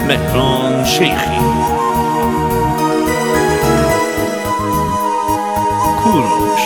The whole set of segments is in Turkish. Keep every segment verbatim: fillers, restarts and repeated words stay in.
Mehran Şeyhi. Kuruş.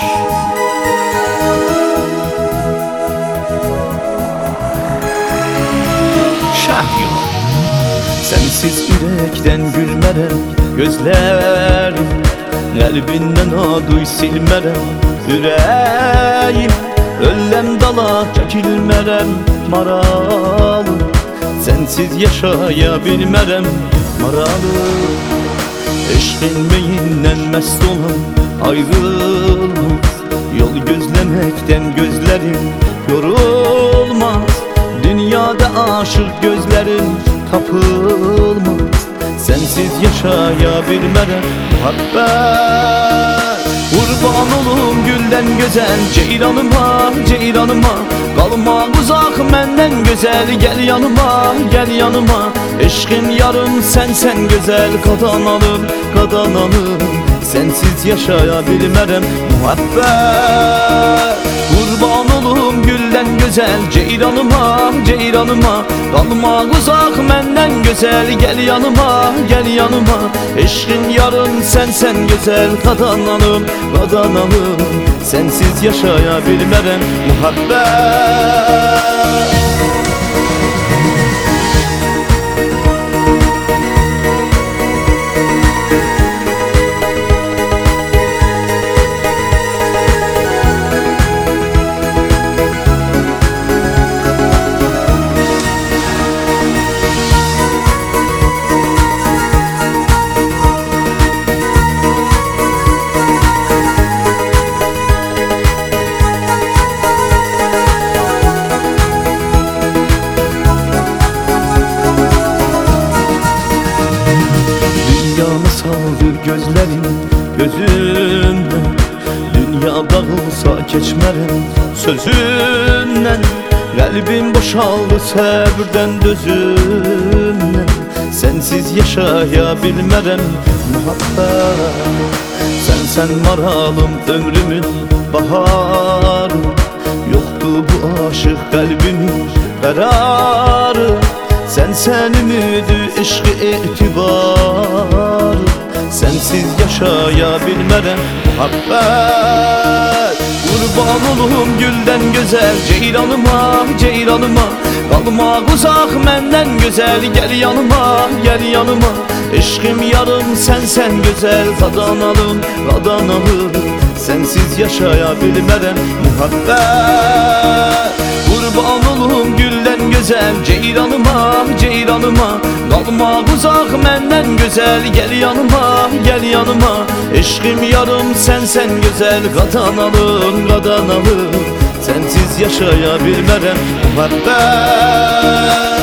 Şahyo. Sensiz yürekten gülmerem, gözlerim kalbinden aduy silmerem, yüreğim öllem dala çekilmerem maralı. Sensiz yaşayabilmerem maralı. Eşkin beyinden mest olan ayrılmaz, yol gözlemekten gözlerim yorulmaz. Dünyada aşık gözlerim tapılmaz. Sensiz yaşayabilmerem muhabbet. Kurban olum gülden güzel ceyranıma, ceyranıma. Kalma uzak menden güzel, gel yanıma, gel yanıma. Eşkim yarım sen sen güzel, kadanalım, kadanalım. Sensiz yaşayabilmerem muhabbet. Kurban olum gülden güzel ceyranıma, ceyranıma. Kalma uzak menden güzel, gel yanıma, gel yanıma. Eşkin yarın sen sen güzel, kadanalım, kadanalım. Sensiz yaşayabilmerem muhabbet. Saldır gözlerim gözümden, dünya dağılsa geçmerem sözünden. Kalbim boşaldı səbirdən dözümden. Sensiz yaşayabilmerem muhabbet. Sen sen maralım ömrümün baharı. Yoktu bu aşık kalbimin kararı. Sen sen ümidi eşki etibar. Sensiz yaşayabilmerem muhabbet. Kurban olum gülden güzel ceyranıma, ceyranıma. Kalma uzak menden güzel, gel yanıma, gel yanıma. Eşkim yarım sen sen güzel, kadanalım, kadanalım. Sensiz yaşayabilmerem muhabbet. Kurban olum gülden güzel ceyranıma, ceyranıma. Kalma uzak menden güzel, gel yanıma, gel yanıma. Eşkim yarım sen sen güzel, kadanalım, kadanalım. Sensiz yaşayabilmerem muhabbet.